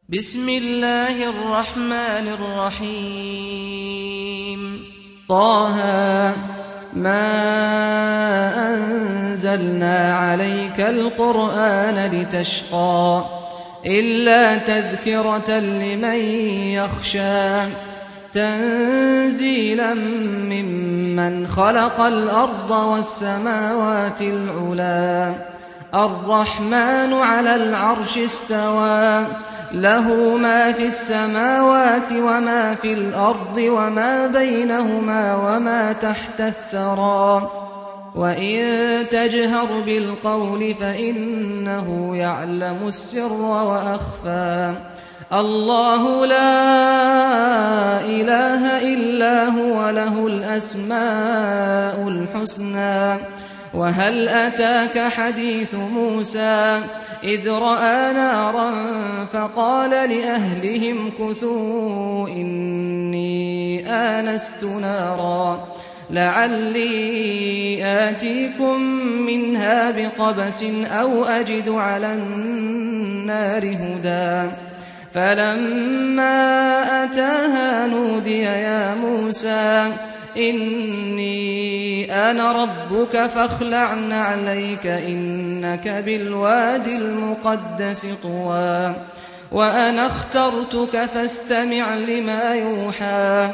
بسم الله الرحمن الرحيم طه ما أنزلنا عليك القرآن لتشقى إلا تذكرة لمن يخشى تنزيلا ممن خلق الأرض والسماوات العلى الرحمن على العرش استوى له ما في السماوات وما في الأرض وما بينهما وما تحت الثرى وإن تجهر بالقول فإنه يعلم السر وأخفى الله لا إله إلا هو له الأسماء الحسنى وهل أتاك حديث موسى إذ رأى نارا فقال لأهلهم كثوا إني آنست نارا لعلي آتيكم منها بقبس أو أجد على النار هدى فلما أتاها نودي يا موسى إني أنا ربك فاخلع نعليك إنك بالوادي المقدس طوى وأنا اخترتك فاستمع لما يوحى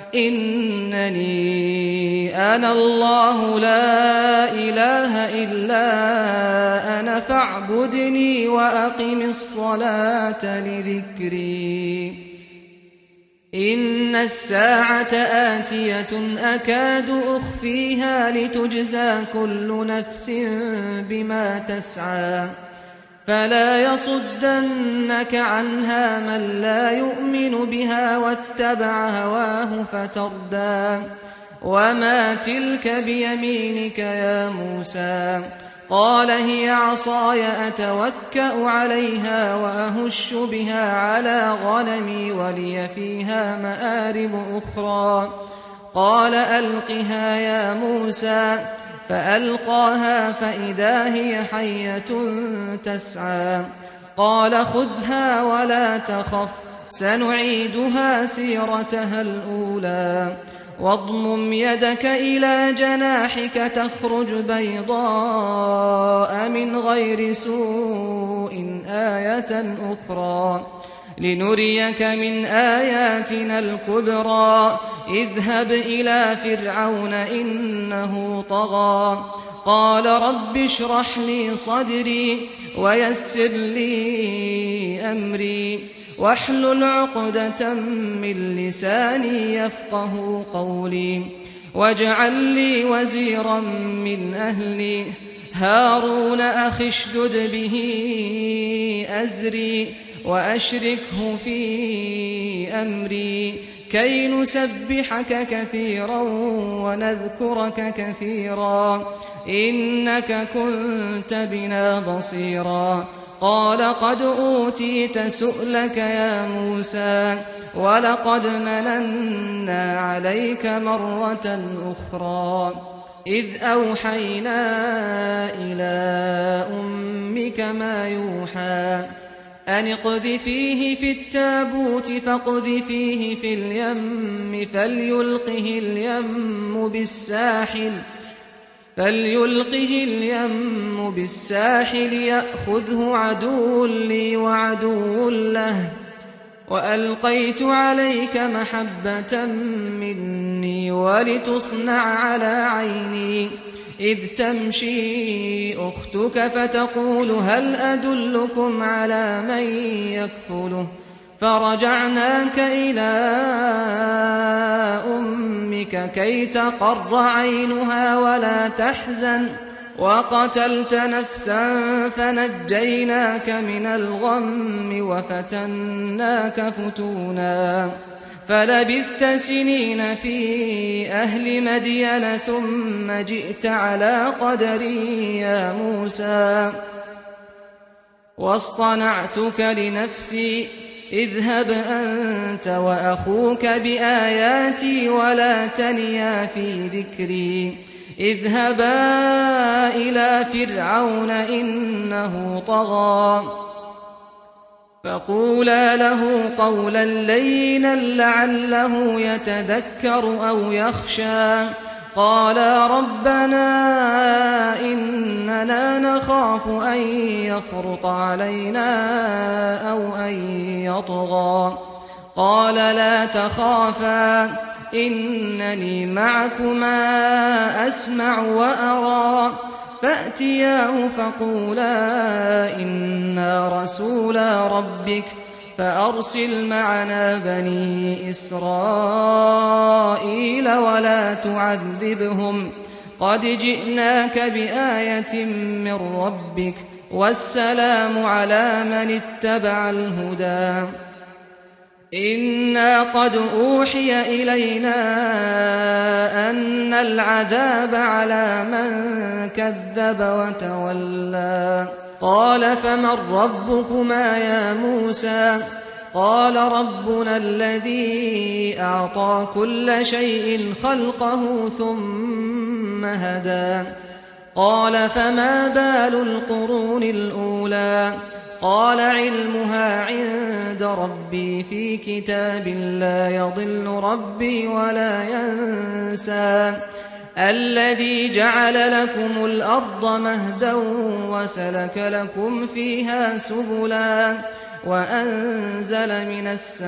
إنني أنا الله لا إله إلا أنا فاعبدني وأقم الصلاة لذكري إن الساعة آتية أكاد أخفيها لتجزى كل نفس بما تسعى فلا يصدنك عنها من لا يؤمن بها واتبع هواه فتردى وما تلك بيمينك يا موسى قال هي عصاي أتوكأ عليها وأهش بها على غنمي ولي فيها مآرب أخرى قال ألقها يا موسى فألقاها فإذا هي حية تسعى قال خذها ولا تخف سنعيدها سيرتها الأولى واضمم يدك إلى جناحك تخرج بيضاء من غير سوء آية أخرى لنريك من آياتنا الكبرى اذهب إلى فرعون إنه طغى قال رب اشرح لي صدري ويسر لي أمري واحلل عقدة من لساني يفقه قولي واجعل لي وزيرا من أهلي هارون أخي اشدد به أزري وأشركه في أمري كي نسبحك كثيرا ونذكرك كثيرا إنك كنت بنا بصيرا قال قد أوتيت سؤلك يا موسى ولقد مننا عليك مرة أخرى إذ أوحينا إلى أمك ما يوحى أن اقذفيه في التابوت فاقذفيه في اليم فليلقه اليم بالساحل يأخذه عدو لي وعدو له وألقيت عليك محبة مني ولتصنع على عيني إذ تمشي أختك فتقول هل أدلكم على من يكفله فرجعناك إلى أمك كي تقر عينها ولا تحزن وقتلت نفسا فنجيناك من الغم وفتناك فتونا فلبثت سنين في أهل مدين ثم جئت على قدري يا موسى واصطنعتك لنفسي اذهب أنت وأخوك بآياتي ولا تنيا في ذكري اذهبا إلى فرعون إنه طغى فقولا له قولا لينا لعله يتذكر أو يخشى قالا ربنا إننا نخاف أن يفرط علينا أو أن يطغى قال لا تخافا إنني معكما أسمع وأرى فأتياه فقولا إنا رسولا ربك فأرسل معنا بني إسرائيل ولا تعذبهم قد جئناك بآية من ربك والسلام على من اتبع الهدى إنا قد أوحي إلينا أن العذاب على من كذب وتولى قال فمن ربكما يا موسى قال ربنا الذي أعطى كل شيء خلقه ثم هدى قال فما بال القرون الأولى قال علمها عند ربي في كتاب لا يضل ربي ولا ينسى الذي جعل لكم الأرض مهدا وسلك لكم فيها سبلا وأنزل من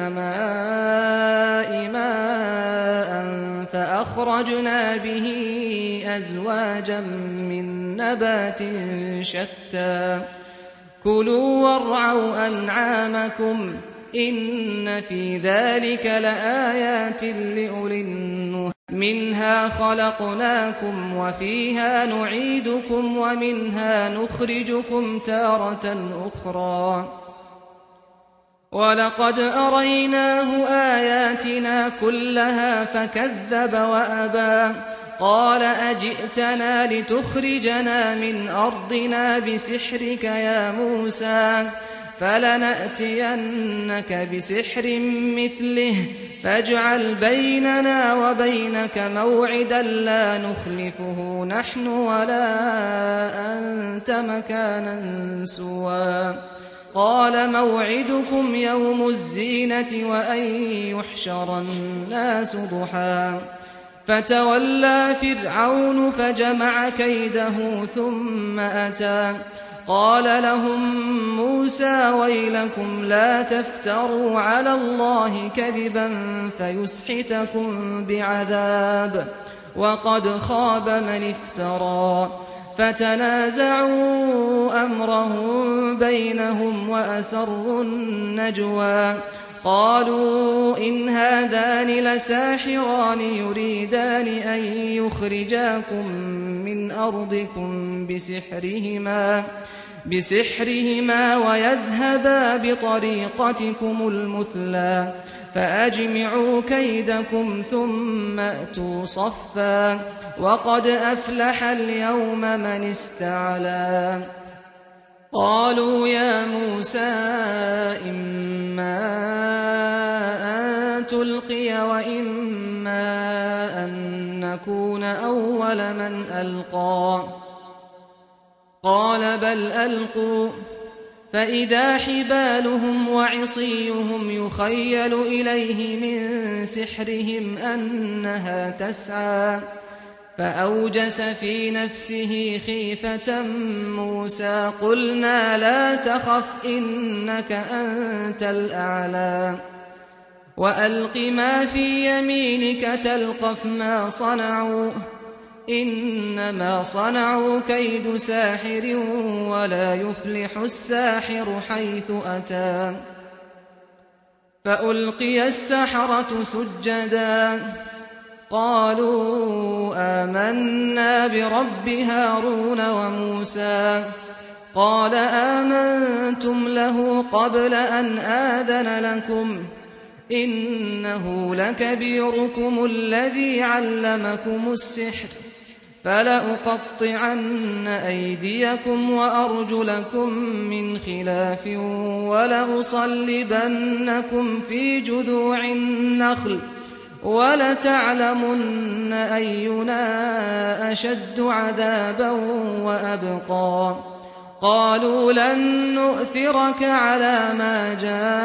السماء ماء فأخرجنا به أزواجا من نبات شتى كلوا وارعوا أنعامكم إن في ذلك لآيات لأولي النهى منها خلقناكم وفيها نعيدكم ومنها نخرجكم تارة أخرى ولقد أريناه آياتنا كلها فكذب وأبى قال أجئتنا لتخرجنا من أرضنا بسحرك يا موسى فلنأتينك بسحر مثله فاجعل بيننا وبينك موعدا لا نخلفه نحن ولا أنت مكانا سوى قال موعدكم يوم الزينة وأن يحشر الناس ضحى فتولى فرعون فجمع كيده ثم أتى قال لهم موسى ويلكم لا تفتروا على الله كذبا فيسحتكم بعذاب وقد خاب من افترى فتنازعوا أمرهم بينهم وأسروا النجوى قالوا إن هذان لساحران يريدان أن يخرجاكم من أرضكم بسحرهما ويذهبا بطريقتكم المثلى فأجمعوا كيدكم ثم أتوا صفا وقد أفلح اليوم من استعلى قالوا يا موسى إما أن تلقي وإما أن نكون أول من ألقى قال بل ألقوا فإذا حبالهم وعصيهم يخيل إليه من سحرهم أنها تسعى فأوجس في نفسه خيفة موسى قلنا لا تخف إنك أنت الأعلى وألق ما في يمينك تلقف ما صنعوا إنما صنعوا كيد ساحر ولا يفلح الساحر حيث أتى فألقي السحرة سجدا قالوا آمنا برب هارون وموسى قال آمنتم له قبل أن آذن لكم إنه لكبيركم الذي علمكم السحر فلأقطعن أيديكم وأرجلكم من خلاف ولأصلبنكم في جذوع النخل ولتعلمن أينا أشد عذابا وأبقى قالوا لن نؤثرك على ما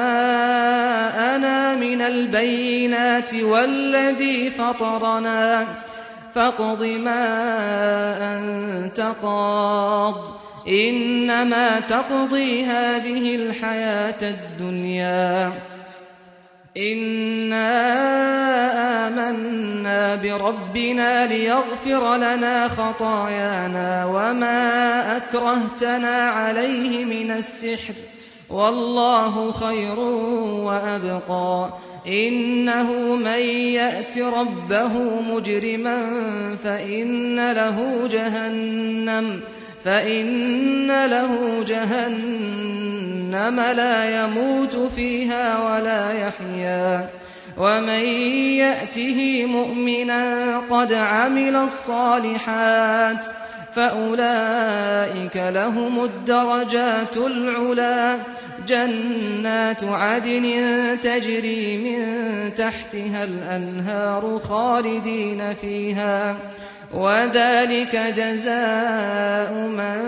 جاءنا من البينات والذي فطرنا فاقض ما أنت قاض إنما تقضي هذه الحياة الدنيا إنا آمنا بربنا ليغفر لنا خطايانا وما أكرهتنا عليه من السحر والله خير وأبقى إنه من يأت ربه مجرما فإن له جهنم لا يموت فيها ولا يحيا ومن يأته مؤمنا قد عمل الصالحات فأولئك لهم الدرجات العلى جنات عدن تجري من تحتها الأنهار خالدين فيها وذلك جزاء من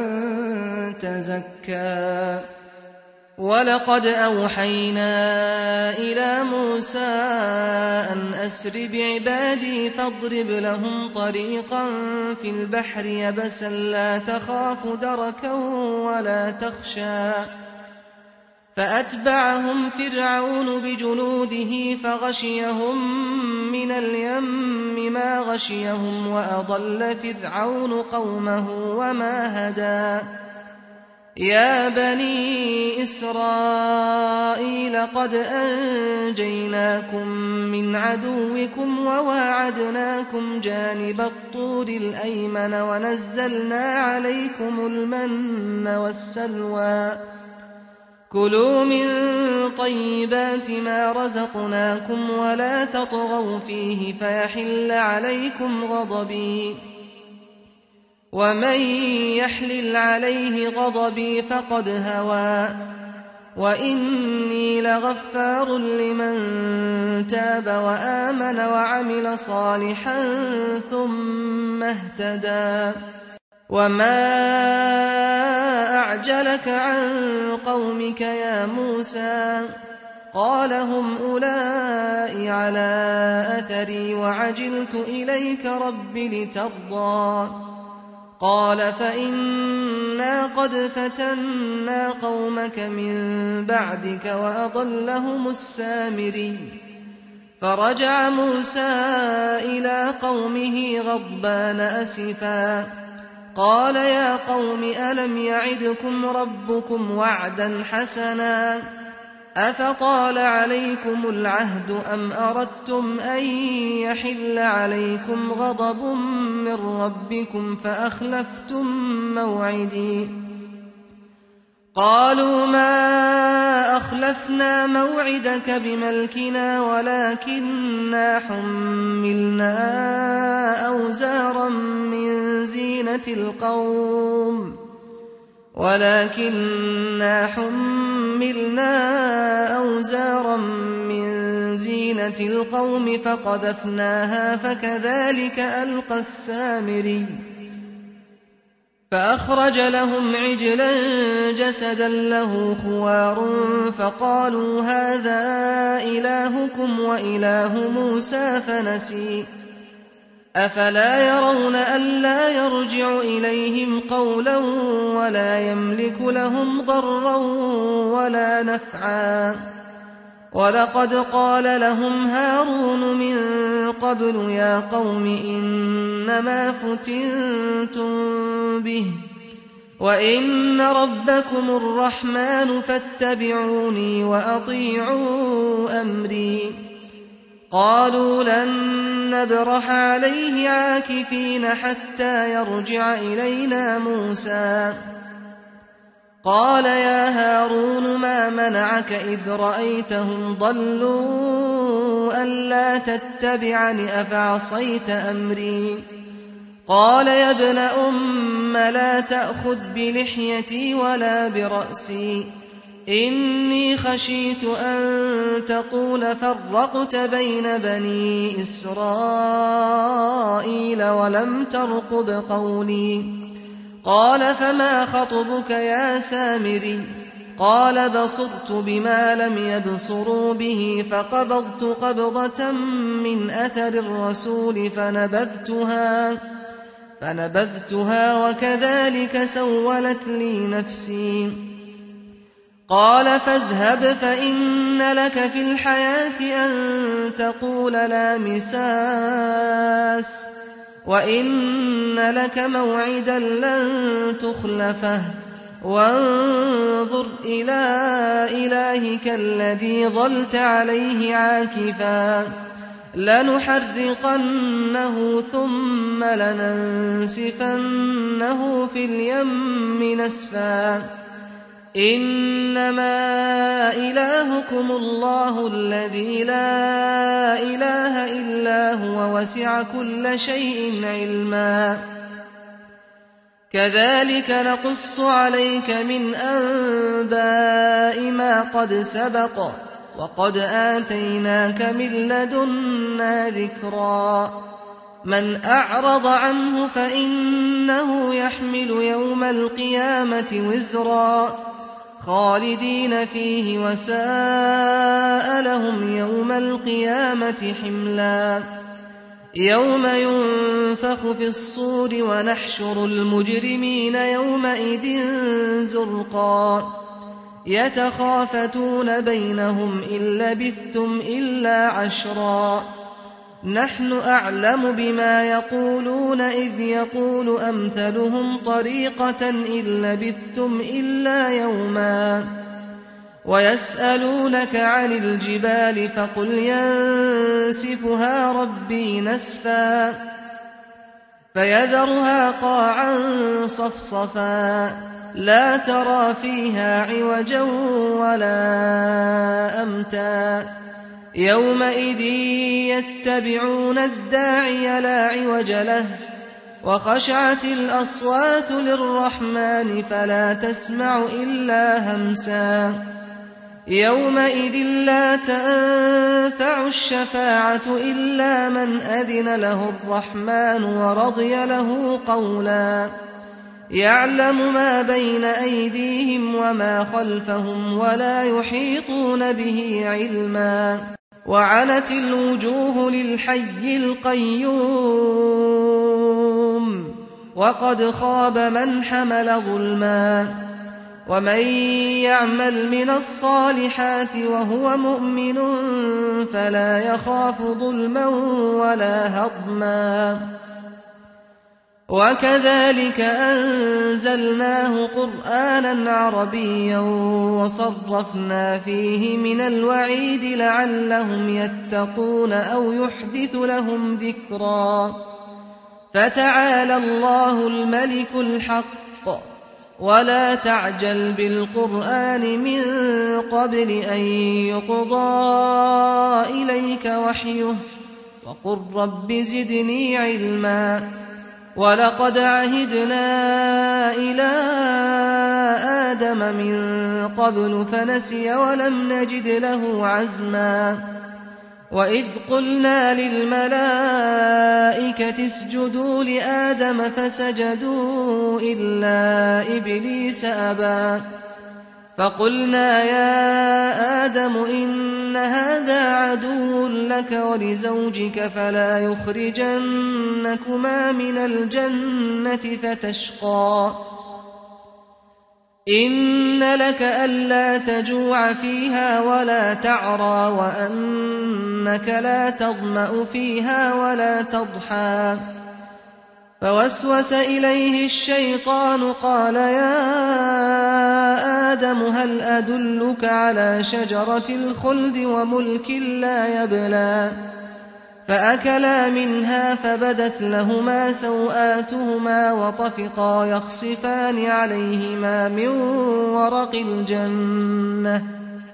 تزكى ولقد أوحينا إلى موسى أن أسر بعبادي فاضرب لهم طريقا في البحر يبسا لا تخاف دركا ولا تخشى فأتبعهم فرعون بجنوده فغشيهم من اليم ما غشيهم وأضل فرعون قومه وما هدى يا بني إسرائيل قد أنجيناكم من عدوكم وواعدناكم جانب الطور الأيمن ونزلنا عليكم المن والسلوى كلوا من طيبات ما رزقناكم ولا تطغوا فيه فيحل عليكم غضبي ومن يحلل عليه غضبي فقد هوى وإني لغفار لمن تاب وآمن وعمل صالحا ثم اهتدى وما أعجلك عن قومك يا موسى قال هم أولئك على أثري وعجلت إليك رب لترضى قال فإنا قد فتنا قومك من بعدك وأضلهم السامري فرجع موسى إلى قومه غضبان أسفا قال يا قوم ألم يعدكم ربكم وعدا حسنا أفطال عليكم العهد أم أردتم أن يحل عليكم غضب من ربكم فأخلفتم موعدي قالوا ما أخلفنا موعدك بملكنا ولكننا حملنا أوزارا من زينة القوم فقذفناها فكذلك ألقى السامري فأخرج لهم عجلا جسدا له خوار فقالوا هذا إلهكم وإله موسى فنسي أفلا يرون ألا يرجع إليهم قولا ولا يملك لهم ضرا ولا نفعا ولقد قال لهم هارون من قبل يا قوم إنما فتنتم به وإن ربكم الرحمن فاتبعوني وأطيعوا أمري قالوا لن نبرح عليه عاكفين حتى يرجع إلينا موسى قال يا هارون ما منعك إذ رأيتهم ضلوا ألا تتبعني أفعصيت أمري قال يا ابن أم لا تأخذ بلحيتي ولا برأسي إني خشيت أن تقول فرقت بين بني إسرائيل ولم ترقب قولي قال فما خطبك يا سامري قال بصرت بما لم يبصروا به فقبضت قبضة من أثر الرسول فنبذتها وكذلك سولت لي نفسي قال فاذهب فإن لك في الحياة أن تقول لا مساس وإن لك موعدا لن تخلفه وانظر إلى إلهك الذي ظلت عليه عاكفا لنحرقنه ثم لننسفنه في اليم نسفا إنما إلهكم الله الذي لا إله إلا هو وسع كل شيء علما كذلك نقص عليك من أنباء ما قد سبق وقد آتيناك من لدنا ذكرا من أعرض عنه فإنه يحمل يوم القيامة وزرا خالدين فيه وساء لهم يوم القيامة حملا يوم ينفخ في الصور ونحشر المجرمين يومئذ زرقا يتخافتون بينهم إن لبثتم إلا عشرا نحن أعلم بما يقولون إذ يقول أمثلهم طريقة إن لبثتم إلا يوما ويسألونك عن الجبال فقل ينسفها ربي نسفا فيذرها قاعا صفصفا لا ترى فيها عوجا ولا أمتا يومئذ يتبعون الداعي لا عوج له وخشعت الأصوات للرحمن فلا تسمع إلا همسا يومئذ لا تنفع الشفاعة إلا من أذن له الرحمن ورضي له قولا يعلم ما بين أيديهم وما خلفهم ولا يحيطون به علما وعنت الوجوه للحي القيوم وقد خاب من حمل ظلما ومن يعمل من الصالحات وهو مؤمن فلا يخاف ظلما ولا هضما وكذلك أنزلناه قرآنا عربيا وصرفنا فيه من الوعيد لعلهم يتقون أو يحدث لهم ذكرا فتعالى الله الملك الحق ولا تعجل بالقرآن من قبل أن يقضى إليك وحيه وقل رب زدني علما ولقد عهدنا إلى آدم من قبل فنسي ولم نجد له عزما وإذ قلنا للملائكة اسجدوا لآدم فسجدوا إلا إبليس أبى فقلنا يا آدم إن هذا عدو لك ولزوجك فلا يخرجنكما من الجنة فتشقى إن لك ألا تجوع فيها ولا تعرى وأنك لا تظمأ فيها ولا تضحى فوسوس إليه الشيطان قال يا آدم هل أدلك على شجرة الخلد وملك لا يبلى فأكلا منها فبدت لهما سوآتهما وطفقا يخصفان عليهما من ورق الجنة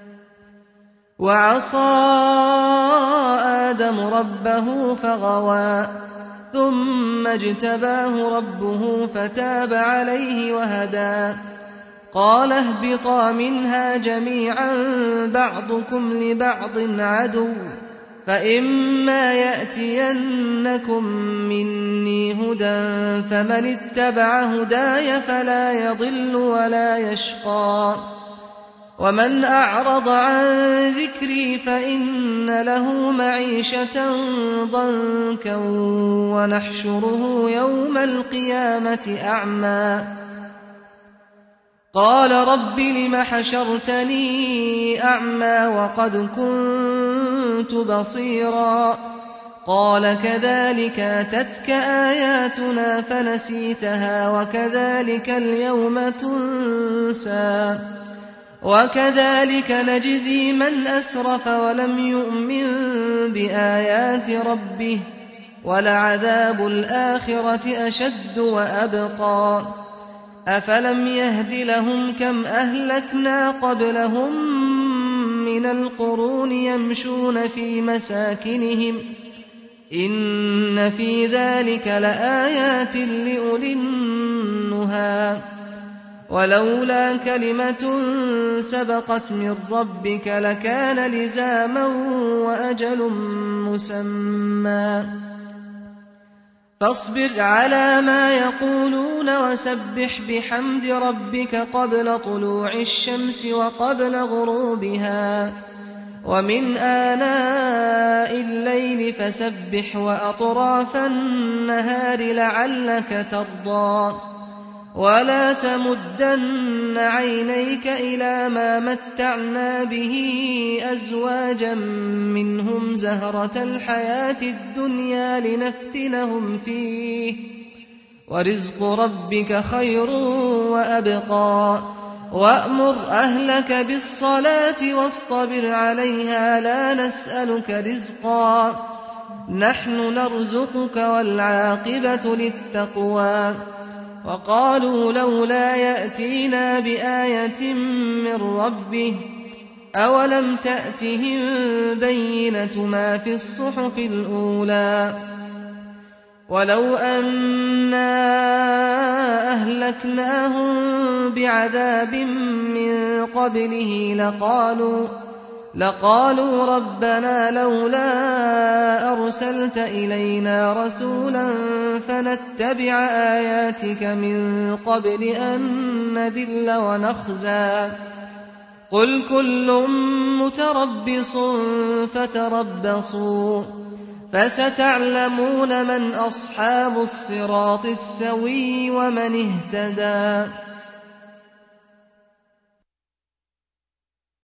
وعصى آدم ربه فغوى ثم اجتباه ربه فتاب عليه وهدى قال اهبطا منها جميعا بعضكم لبعض عدو فإما يأتينكم مني هدى فمن اتبع هداي فلا يضل ولا يشقى ومن أعرض عن ذكري فإن له معيشة ضنكا ونحشره يوم القيامة أعمى قال رب لم حشرتني أعمى وقد كنت بصيرا قال كذلك أتتك آياتنا فنسيتها وكذلك اليوم تنسى وكذلك نجزي من أسرف ولم يؤمن بآيات ربه ولعذاب الآخرة أشد وأبقى أفلم يهد لهم كم أهلكنا قبلهم من القرون يمشون في مساكنهم إن في ذلك لآيات لأولي النهى ولولا كلمة سبقت من ربك لكان لزاما وأجل مسمى فاصبر على ما يقولون وسبح بحمد ربك قبل طلوع الشمس وقبل غروبها ومن آناء الليل فسبح وأطراف النهار لعلك ترضى ولا تمدن عينيك إلى ما متعنا به أزواجا منهم زهرة الحياة الدنيا لنفتنهم فيه ورزق ربك خير وأبقى وأمر أهلك بالصلاة واصطبر عليها لا نسألك رزقا نحن نرزقك والعاقبة للتقوى وقالوا لولا يأتينا بآية من ربه أولم تأتهم بينة ما في الصحف الأولى ولو أنا أهلكناهم بعذاب من قبله لقالوا ربنا لولا أرسلت إلينا رسولا فنتبع آياتك من قبل أن نذل ونخزى قل كل متربص فتربصوا فستعلمون من أصحاب الصراط السوي ومن اهتدى